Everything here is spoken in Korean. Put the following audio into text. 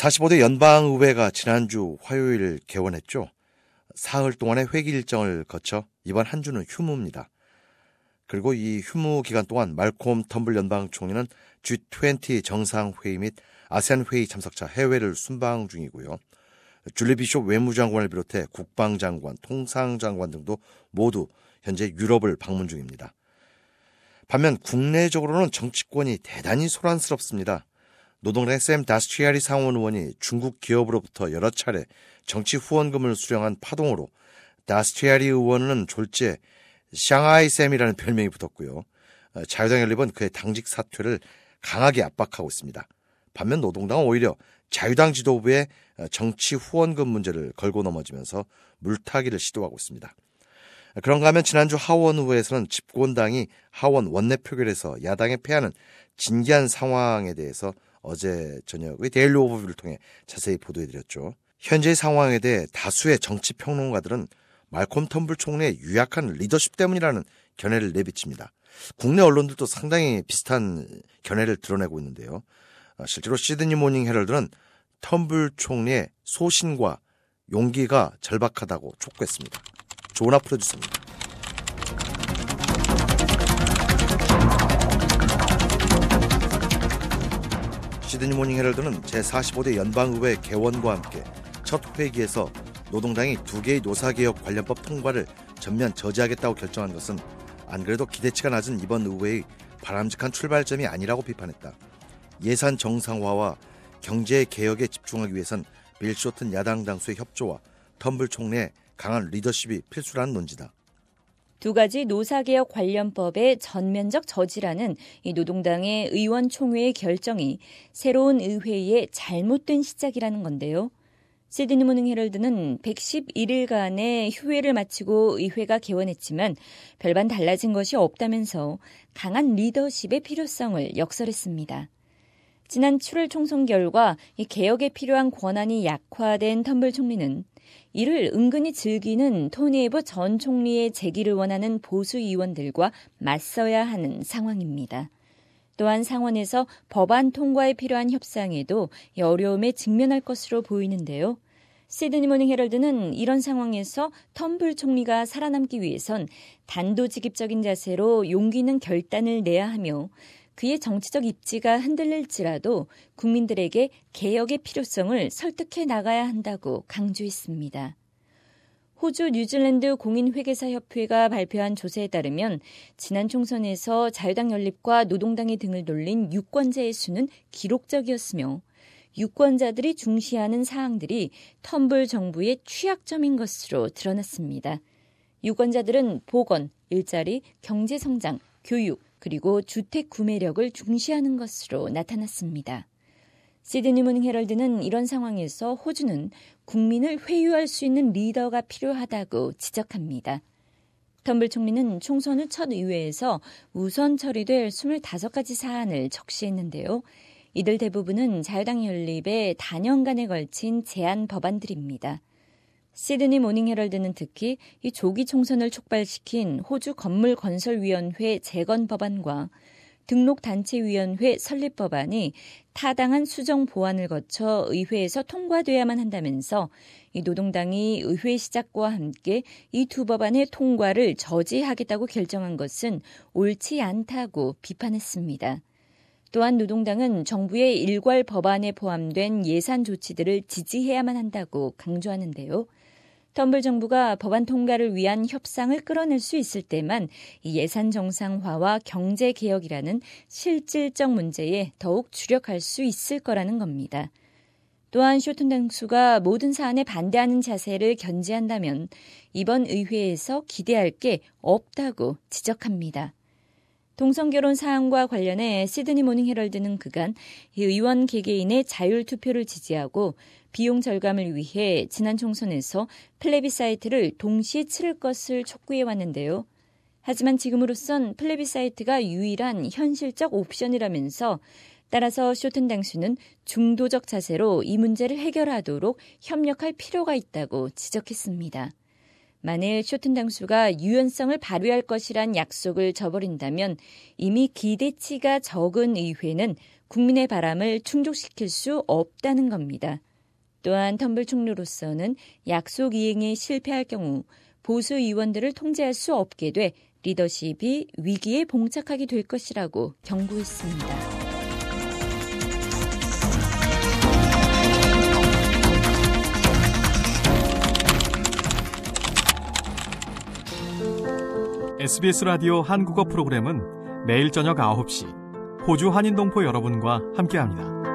45대 연방의회가 지난주 화요일 개원했죠. 사흘 동안의 회기 일정을 거쳐 이번 한 주는 휴무입니다. 그리고 이 휴무 기간 동안 말콤 텀블 연방 총리는 G20 정상회의 및 아세안 회의 참석차 해외를 순방 중이고요. 줄리 비숍 외무장관을 비롯해 국방장관, 통상장관 등도 모두 현재 유럽을 방문 중입니다. 반면 국내적으로는 정치권이 대단히 소란스럽습니다. 노동당의 샘 다스트리아리 상원 의원이 중국 기업으로부터 여러 차례 정치 후원금을 수령한 파동으로 다스트리아리 의원은 졸지에 샹하이 샘이라는 별명이 붙었고요. 자유당 연립은 그의 당직 사퇴를 강하게 압박하고 있습니다. 반면 노동당은 오히려 자유당 지도부의 정치 후원금 문제를 걸고 넘어지면서 물타기를 시도하고 있습니다. 그런가 하면 지난주 하원의회에서는 집권당이 하원 원내 표결에서 야당에 패하는 진기한 상황에 대해서 어제 저녁의 데일리 오버뷰를 통해 자세히 보도해드렸죠. 현재의 상황에 대해 다수의 정치평론가들은 말콤 텀블 총리의 유약한 리더십 때문이라는 견해를 내비칩니다. 국내 언론들도 상당히 비슷한 견해를 드러내고 있는데요. 실제로 시드니 모닝 헤럴드는 텀블 총리의 소신과 용기가 절박하다고 촉구했습니다. 조나 프로듀서입니다. 시드니 모닝 헤럴드는 제45대 연방의회 개원과 함께 첫 회기에서 노동당이 2개의 노사개혁 관련법 통과를 전면 저지하겠다고 결정한 것은 안 그래도 기대치가 낮은 이번 의회의 바람직한 출발점이 아니라고 비판했다. 예산 정상화와 경제 개혁에 집중하기 위해선 빌 쇼튼 야당 당수의 협조와 텀블 총리의 강한 리더십이 필수라는 논지다. 두 가지 노사개혁 관련법의 전면적 저지라는 이 노동당의 의원 총회의 결정이 새로운 의회의 잘못된 시작이라는 건데요. 시드니 모닝 헤럴드는 111일간의 휴회를 마치고 의회가 개원했지만 별반 달라진 것이 없다면서 강한 리더십의 필요성을 역설했습니다. 지난 7월 총선 결과 이 개혁에 필요한 권한이 약화된 텀블 총리는 이를 은근히 즐기는 토니 에버 전 총리의 재기를 원하는 보수 의원들과 맞서야 하는 상황입니다. 또한 상원에서 법안 통과에 필요한 협상에도 어려움에 직면할 것으로 보이는데요. 시드니 모닝 헤럴드는 이런 상황에서 텀블 총리가 살아남기 위해선 단도직입적인 자세로 용기 있는 결단을 내야 하며 그의 정치적 입지가 흔들릴지라도 국민들에게 개혁의 필요성을 설득해 나가야 한다고 강조했습니다. 호주 뉴질랜드 공인회계사협회가 발표한 조사에 따르면 지난 총선에서 자유당 연립과 노동당의 등을 돌린 유권자의 수는 기록적이었으며 유권자들이 중시하는 사항들이 텀블 정부의 취약점인 것으로 드러났습니다. 유권자들은 보건, 일자리, 경제성장, 교육, 그리고 주택 구매력을 중시하는 것으로 나타났습니다. 시드니 모닝 헤럴드는 이런 상황에서 호주는 국민을 회유할 수 있는 리더가 필요하다고 지적합니다. 텀블 총리는 총선 후 첫 의회에서 우선 처리될 25가지 사안을 적시했는데요. 이들 대부분은 자유당 연립의 다년간에 걸친 제안 법안들입니다. 시드니 모닝 헤럴드는 특히 이 조기 총선을 촉발시킨 호주 건물건설위원회 재건 법안과 등록단체위원회 설립 법안이 타당한 수정 보완을 거쳐 의회에서 통과돼야만 한다면서 이 노동당이 의회 시작과 함께 이 두 법안의 통과를 저지하겠다고 결정한 것은 옳지 않다고 비판했습니다. 또한 노동당은 정부의 일괄 법안에 포함된 예산 조치들을 지지해야만 한다고 강조하는데요. 텀블 정부가 법안 통과를 위한 협상을 끌어낼 수 있을 때만 이 예산 정상화와 경제 개혁이라는 실질적 문제에 더욱 주력할 수 있을 거라는 겁니다. 또한 쇼튼 당수가 모든 사안에 반대하는 자세를 견지한다면 이번 의회에서 기대할 게 없다고 지적합니다. 동성결혼 사안과 관련해 시드니 모닝 헤럴드는 그간 의원 개개인의 자율투표를 지지하고 비용 절감을 위해 지난 총선에서 플래비사이트를 동시에 치를 것을 촉구해왔는데요. 하지만 지금으로선 플래비사이트가 유일한 현실적 옵션이라면서 따라서 쇼튼 당수는 중도적 자세로 이 문제를 해결하도록 협력할 필요가 있다고 지적했습니다. 만일 쇼튼 당수가 유연성을 발휘할 것이란 약속을 저버린다면 이미 기대치가 적은 의회는 국민의 바람을 충족시킬 수 없다는 겁니다. 또한 텀블 총리로서는 약속 이행에 실패할 경우 보수 의원들을 통제할 수 없게 돼 리더십이 위기에 봉착하게 될 것이라고 경고했습니다. SBS 라디오 한국어 프로그램은 매일 저녁 9시 호주 한인동포 여러분과 함께합니다.